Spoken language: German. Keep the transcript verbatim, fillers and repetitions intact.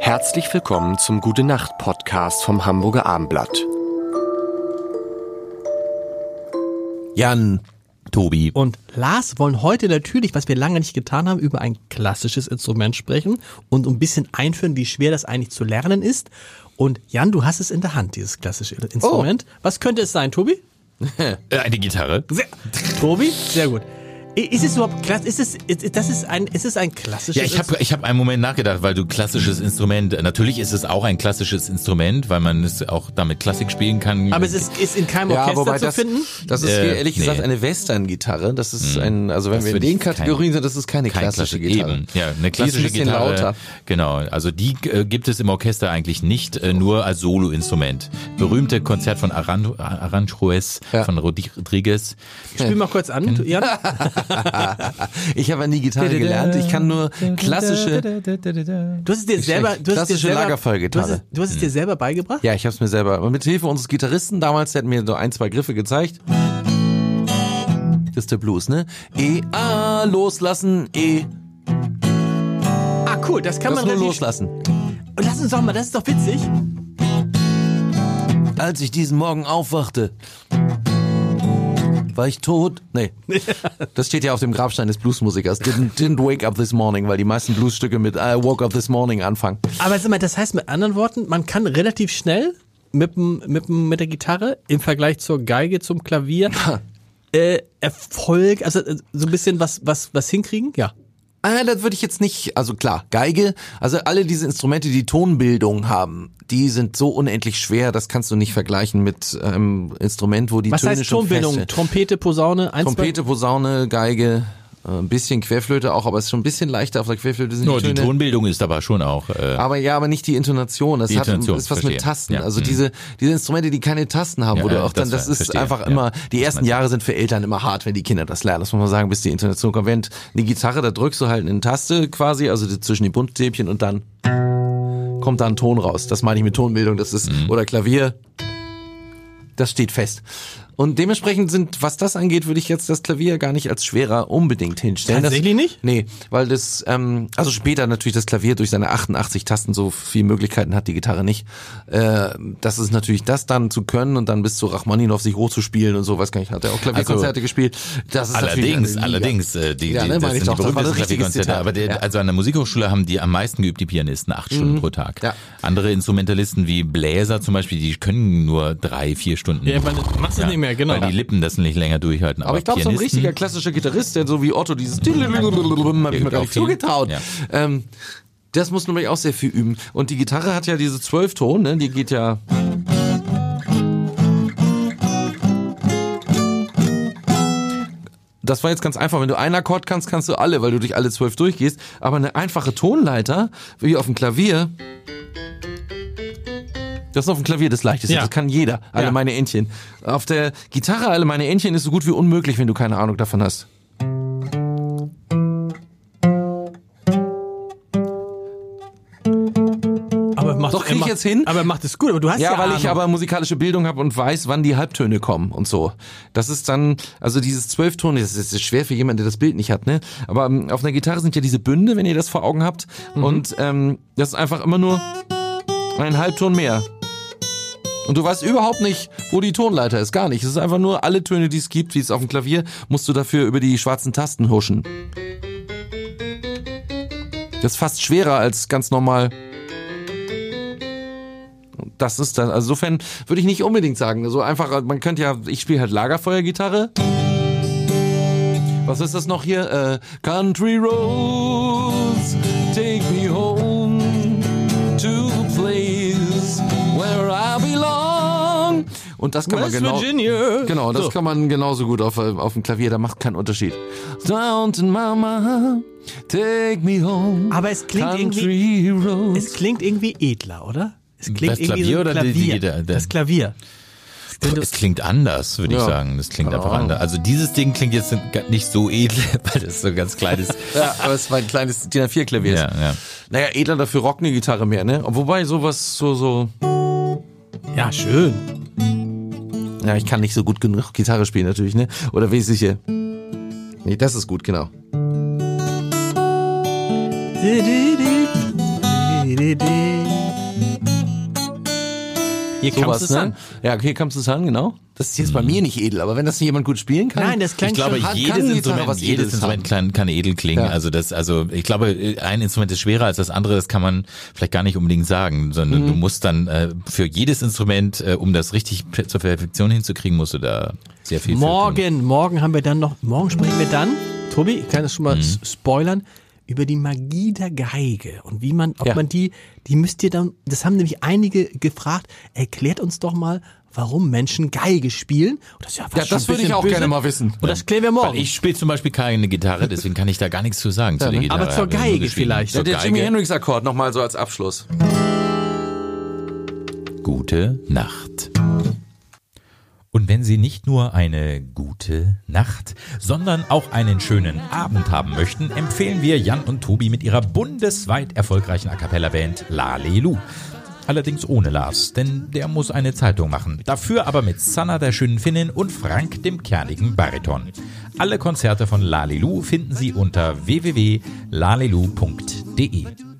Herzlich willkommen zum Gute-Nacht-Podcast vom Hamburger Abendblatt. Jan, Tobi und Lars wollen heute natürlich, was wir lange nicht getan haben, über ein klassisches Instrument sprechen und ein bisschen einführen, wie schwer das eigentlich zu lernen ist. Und Jan, du hast es in der Hand, dieses klassische Instrument. Oh. Was könnte es sein, Tobi? Eine Gitarre. Sehr, Tobi, sehr gut. Ist es überhaupt klassisch? Ist es, ist, das ist ein, ist es ein klassisches Ja, ich habe ich hab einen Moment nachgedacht, weil du klassisches Instrument, natürlich ist es auch ein klassisches Instrument, weil man es auch damit Klassik spielen kann. Aber es ist, ist in keinem Orchester ja, wobei zu das, finden? Das ist äh, ehrlich nee. gesagt eine Western-Gitarre. Das ist ein, also wenn das wir in den Kategorien kein, sind, das ist keine kein klassische Klassik, Gitarre. Eben. Ja, eine klassische die ist ein bisschen Gitarre. Lauter. Genau, also die äh, gibt es im Orchester eigentlich nicht, äh, nur als Soloinstrument. Berühmte Konzert von Aran- Aranjuez, ja. von Rodriguez. Spiel mal kurz an, Jan. Ich habe ja nie Gitarre gelernt, ich kann nur klassische Du hast es dir selber, du hast es dir selber, Lagerfeuergitarre. Du hast es, du hast es dir selber beigebracht? Ja, ich habe es mir selber, aber mit Hilfe unseres Gitarristen damals, der hat mir so ein, zwei Griffe gezeigt. Das ist der Blues, ne? E, A, loslassen, E. Ah, cool, das kann das man nur relativ loslassen. Und lass uns doch mal, das ist doch witzig. Als ich diesen Morgen aufwachte, war ich tot? Nee. Das steht ja auf dem Grabstein des Bluesmusikers. Didn't, didn't wake up this morning, weil die meisten Bluesstücke mit I woke up this morning anfangen. Aber sag mal, das heißt mit anderen Worten, man kann relativ schnell mit, mit, mit der Gitarre im Vergleich zur Geige, zum Klavier äh, Erfolg, also so ein bisschen was, was, was hinkriegen? Ja. Ah, das würde ich jetzt nicht, also klar, Geige, also alle diese Instrumente, die Tonbildung haben, die sind so unendlich schwer, das kannst du nicht vergleichen mit einem Instrument, wo die Was Töne heißt schon Tonbildung? fest sind. Trompete, Posaune, eins, Trompete, Posaune, Geige, ein bisschen Querflöte auch, aber es ist schon ein bisschen leichter auf der Querflöte sind no, die Töne. Die Tonbildung ist aber schon auch. Äh, aber ja, aber nicht die Intonation. Das die hat Intonation, ist was verstehe. mit Tasten. Ja. Also mhm. diese diese Instrumente, die keine Tasten haben, ja, wo du auch dann, das, das ist verstehe. einfach ja. immer. Die ersten Jahre sind für Eltern immer hart, wenn die Kinder das lernen. Das muss man sagen, bis die Intonation kommt. Wenn eine Gitarre, da drückst du halt eine Taste quasi, also zwischen die Buntstäbchen und dann kommt da ein Ton raus. Das meine ich mit Tonbildung. Das ist mhm. oder Klavier. Das steht fest. Und dementsprechend sind, was das angeht, würde ich jetzt das Klavier gar nicht als schwerer unbedingt hinstellen. Tatsächlich das, nicht? Nee, weil das, ähm, also später natürlich das Klavier durch seine achtundachtzig Tasten so viele Möglichkeiten hat, die Gitarre nicht. Äh, das ist natürlich das dann zu können und dann bis zu Rachmaninow sich hochzuspielen und so, weiß gar nicht, hat er auch Klavierkonzerte also, gespielt. Das ist allerdings, allerdings, äh, die, ja, ne, die, das sind doch, die berühmtesten Klavierkonzerte. Aber der, ja. also an der Musikhochschule haben die am meisten geübt, die Pianisten, acht mhm. Stunden pro Tag. Ja. Andere Instrumentalisten wie Bläser zum Beispiel, die können nur drei, vier Stunden. Ja, man machst du ja, nicht mehr, genau. Weil die Lippen das nicht länger durchhalten. Aber, aber ich glaube, so ein richtiger klassischer Gitarrist, der so wie Otto dieses hab ich mir gar nicht zugetraut. Ja. Ähm, das muss nämlich auch sehr viel üben. Und die Gitarre hat ja diese Zwölfton, ne? Die geht ja. Das war jetzt ganz einfach. Wenn du einen Akkord kannst, kannst du alle, weil du durch alle zwölf durchgehst. Aber eine einfache Tonleiter, wie auf dem Klavier. Das ist auf dem Klavier das Leichteste, ja. Das kann jeder, alle ja. meine Entchen. Auf der Gitarre alle meine Entchen ist so gut wie unmöglich, wenn du keine Ahnung davon hast. Aber macht, Doch, krieg ich jetzt hin. Aber macht es gut, aber du hast ja Ja, weil Ahnung. ich aber musikalische Bildung habe und weiß, wann die Halbtöne kommen und so. Das ist dann, also dieses Zwölfton, das ist schwer für jemanden, der das Bild nicht hat, ne? Aber um, auf einer Gitarre sind ja diese Bünde, wenn ihr das vor Augen habt. Mhm. Und ähm, das ist einfach immer nur ein Halbton mehr. Und du weißt überhaupt nicht, wo die Tonleiter ist. Gar nicht. Es ist einfach nur alle Töne, die es gibt, wie es auf dem Klavier, musst du dafür über die schwarzen Tasten huschen. Das ist fast schwerer als ganz normal. Das ist dann, also insofern würde ich nicht unbedingt sagen. So einfach, man könnte ja, ich spiele halt Lagerfeuergitarre. Was ist das noch hier? Äh, Country Roads, take me home to the place where I belong. Und das kann West man genau, Virginia. genau, das so. kann man genauso gut auf, auf dem Klavier, da macht keinen Unterschied. Downton Mama, take me home. Aber es klingt Country irgendwie, Roads. es klingt irgendwie edler, oder? Es klingt das irgendwie Klavier so oder Klavier. die, die, die, das Klavier. Es klingt anders, würde ich Ja. sagen. Das klingt einfach anders. Also dieses Ding klingt jetzt nicht so edel, weil das so ein ganz kleines... Ja, aber es war ein kleines D I N A vier Klavier. Ja, ja. Naja, edler dafür rockt eine Gitarre mehr, ne? Wobei sowas so, so... Ja, schön. Ja, ich kann nicht so gut genug Gitarre spielen natürlich, ne? Oder wesentliche... Nee, das ist gut, genau. Hier Sowas, kommst du ne? an. Ja, okay, kommst du an, genau. Das ist jetzt bei mir nicht edel, aber wenn das jemand gut spielen kann. Nein, das klingt Ich glaube, schon. Kann- jedes kann Gitarre Instrument, was jedes Edles Instrument haben. kann, kann edel klingen. Ja. Also das, also ich glaube, ein Instrument ist schwerer als das andere. Das kann man vielleicht gar nicht unbedingt sagen, sondern Mhm. du musst dann äh, für jedes Instrument, äh, um das richtig pe- zur Perfektion hinzukriegen, musst du da sehr viel für tun. Morgen, morgen haben wir dann noch, morgen sprechen wir dann, Tobi, ich kann das schon mal s- spoilern, über die Magie der Geige und wie man, ob Ja. man die, die müsst ihr dann, das haben nämlich einige gefragt, erklärt uns doch mal, warum Menschen Geige spielen. Und das ist ja, fast Ja, schon das ein würde ich bisschen auch böse. gerne mal wissen. Und das klären wir morgen. Weil ich spiele zum Beispiel keine Gitarre, deswegen kann ich da gar nichts zu sagen zu der ne? Gitarre. Aber zur Ich habe nur Geige gespielt. vielleicht. Zur Der Jimi Geige. Hendrix Akkord nochmal so als Abschluss. Gute Nacht. Und wenn Sie nicht nur eine gute Nacht, sondern auch einen schönen Abend haben möchten, empfehlen wir Jan und Tobi mit ihrer bundesweit erfolgreichen A Cappella Band Lalelu. Allerdings ohne Lars, denn der muss eine Zeitung machen. Dafür aber mit Sanna, der schönen Finnin, und Frank, dem kernigen Bariton. Alle Konzerte von Lalelu finden Sie unter w w w punkt lalelu punkt de.